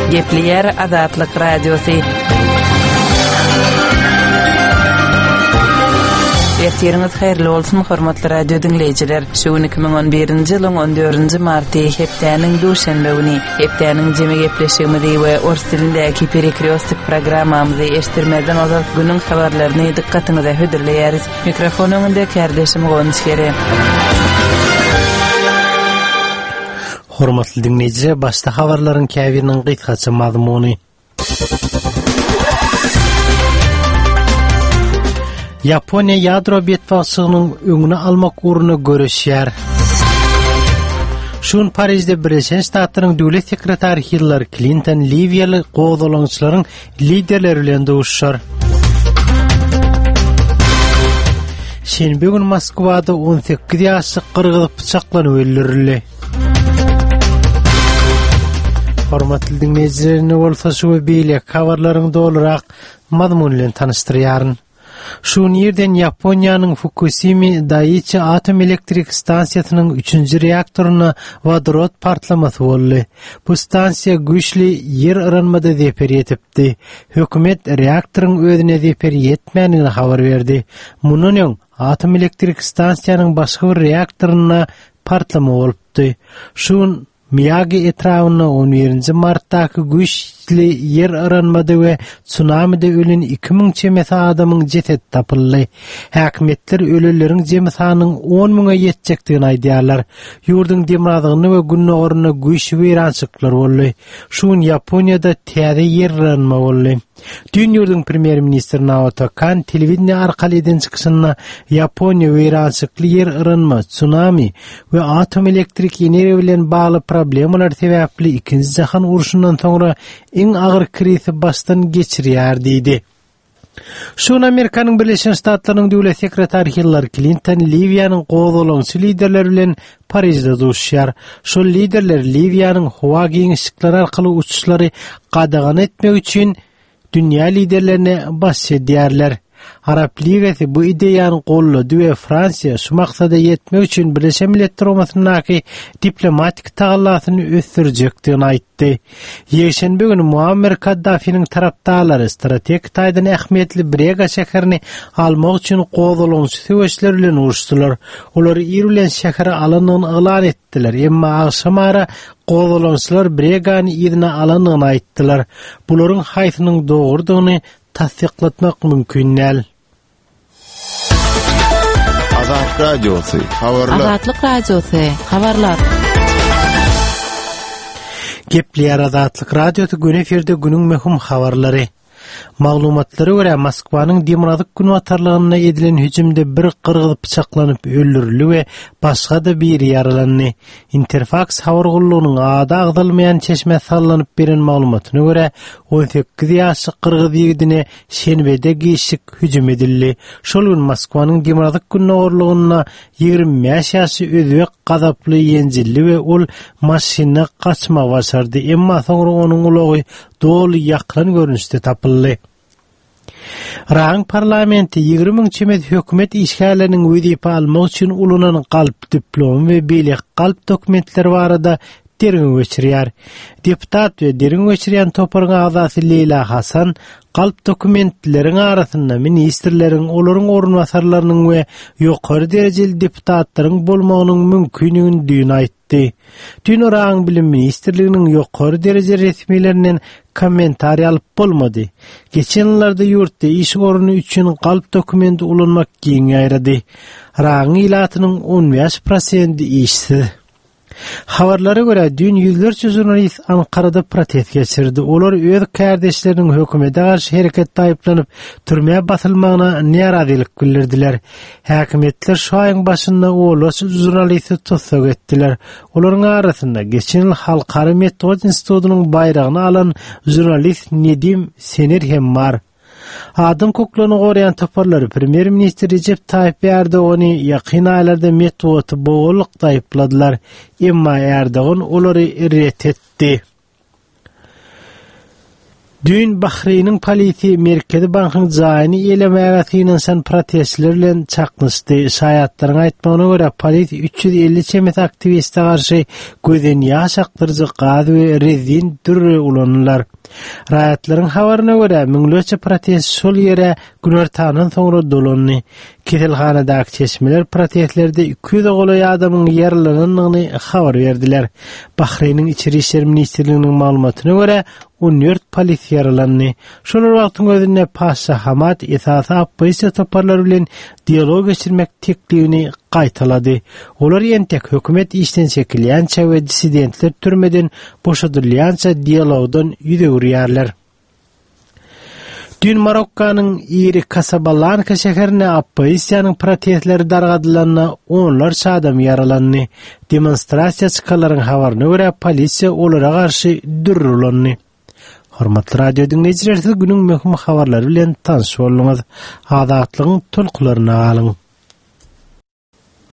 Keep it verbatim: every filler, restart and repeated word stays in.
Gepleyer Azatlyk Radiosu. Ertiriniz hayırlı olsun hormatly radio dinleyijiler. Şu iki bin on birinji ýylyň on dördünji marty hepdeniň duşanbe güni hepdeniň jeme gepleşigimizi we ors dilindäki perikriostik programmamyzy eşdirmeden ozak günüň habarlaryny dikkatiňize hödürleýäris. Mikrofonuňda kardeşim Gönüş Kere. Hormatly dinleyijiler, başda habarlaryň käbiriniň gysgaça mazmuny. Yaponiya ýadro betwasynyň öňüne almak uruny görüşýär. Şun Parisde Birleşen Ştatlaryň döwlet sekretary Hillary Clinton Liviýaly gowdalançylaryň liderleri bilen duşýar. Şenbe günü Moskwada on sekiz ýaşly kırgyz pyçaklanyp öldürildi. Hormatly dinleyijiler, bolsa şu beýle habarlaryň dolurak mazmun bilen tanystyryaryn. Şu ýerden Yaponiýanyň Fukushima Daiichi atom elektrik stansiýasynyň üçünji reaktoruny vodorod partlamasy boldy. Bu stansiýa güýçli ýer ýaranmady zeper ýetipdi. Hökümet reaktoryň özüne zeper ýetmänligini habar berdi. Munun atom elektrik stansiýanyň başga bir reaktoruna partlama bolupdy. Şu Miyagi etrawyna on birinji martdaky güýçli ýer ýaranmady we tsunamide ölen iki ming çemesi adamyň jeset tapyldy. Häkimetler öleleriň jemi sanynyň on miňe ýetjekdigini aýdýarlar. Ýurduň demradygyny we günnägärine güýç weýrançyklar boldy. Şuň Yaponiýada täze ýer ýaranma boldy. Dün ýurduň premier ministri Naoto Kan telewiziýa arkaly eden çykyşynda Yaponiýa weýrançykly ýer ýaranma, tsunami we atom elektrik energiýa bilen bagly problemler sebäpli ikinji jahan uruşundan soňra iň agyr krizi başdan geçirýär diýdi. Şun Amerikanyň Birleşen Ştatlarynyň döwlet sekretary Hillary Clinton Liviýanyň gowdalançy liderleri bilen Parisde duşýar. Şol liderler Liviýanyň howa giňişliklari arkaly uçuşlary gadagan etmek üçin dünýä liderlerine baş edýärler. Arap Ligasy bu ideýany gollady we Fransiýa şu maksada ýetmek üçin Birleşen Milletler Umatynyňky diplomatik tagallatyny ösdürjekdigini aýtdy. Ýeşenbe günü Muammer Kaddafi'niň tarapdarlary strategik taýdan ähmiýetli Brega şäherini almak üçin gowdalançy söwüşler bilen uruşdylar. Olar ýerlen şäheri alanyny elan etdiler, emma agşamara gowdalançylar Bregany ýerine alanyny aýtdylar. Bularyň haýsynyň dogurdygyny tasdiklatmak mümkün näl. Azatlyk Radiosu, habarlar. Azatlyk Radiosu, habarlar. Gepleyer Azatlyk Radiosu gün eferde günüň möhüm habarlary. Maglumatlary görä Moskwanyň Demiradyk gün watarlygyna edilen hüjümde bir kırgyz pyçaklanyp öldürildi we başga da biri ýaralandy. Interfax habar gullugynyň ada agdalmayan çeşme sallanyp beren maglumatyna görä on sekiz ýaşly kırgyz ýigidine şenbede giýişik hüjüm edildi. Şol gün Moskwanyň Demiradyk gün orlugyna ýigirmi beş ýaşly özbek gazaply ýenjildi we ol maşyna kaçmak başardy, emma soňra onuň ulagy dolu ýaklan görünüşde tapyldy. Raň parlamenti ýigirmi miň çemet hökümet işgärleriniň wedipe almak üçin ulunan galp diplom we beýle galp dokumentleri barada dergiň geçirýär. Deputat we dergiň geçirýän toparyň agzasy Leyla Hasan galp dokumentleriň arasynda ministrleriň, olaryň ornwasarlarynyň we ýokary derejeli deputatlaryň bolmagynyň mümkinligini aýtdy. Dün Raň bilim ministrliginiň ýokary derejeli resmiýetlerinden kommentari alyp bolmady. Geçen ýyllarda ýurtda iş orny üçin galp dokumenti ulanmak giň aýrady. Raň ilatynyň on beş prosenti işsiz. Habarlara göre dün yüzlerce jurnalist Ankara'da protest geçirdi. Olar öz kardeşlerinin hökümete karşı harekette ayıplanıp türmeye basılmağına narazilik bildirdiler. Hakimiyetler şu ayın başında oğlu jurnalisti tutsak ettiler. Oların arasında geçen yıl Halkara Metod Institutu'nun bayrağını alan jurnalist Nedim Sener hem var. Adam koklunu gorayan toparları Premier Minister Recep Tayyip Erdoğan'ı yakın aylarda metodu boğuluk ayıpladılar. Emma Erdoğan onları reddetti. Dün Bahreyn'in polisi Merkezi Bank'ın zayını elemäge finansan protestlerle çaknışdy. Şaýatlaryň aýtmagyna görä polisi üç yüz elli çemet aktiviste garşy gözen ýaş aktyrjy gaz we rezin dürre ulanýar. Raýatlaryň habaryna görä müňleçe protest şol ýere günertanyň soňra dolandy. Keselhanadaky çeşmeler protestlerde iki yüz golaý adamyň ýaralanynyny habar berdiler. Bahreyn'in İçeri işler ministrliginiň maglumatyna görä on dört polis yaralandy. Şolar wagtyň özünde Paşa Hamad esasy opposisiýa toparlary bilen dialog geçirmek teklibini gaýtalady. Olar ýentek hökümet işden çekilýänçe we dissidentler türmeden boşadylýança dialogdan ýüze gürýärler. Dün Marokkanyň iri Casablanca şäherine opposisiýanyň protestleri dargadylanna onlarça adam yaralandy. Demonstrasiýa çykalaryň habaryna görä polisiýa olara garşy dürrülandy. Hormatly radio dinleýijiler, günüň möhüm habarlary bilen tanış bolýaňyz. Azatlygyň tolkularyna galyň.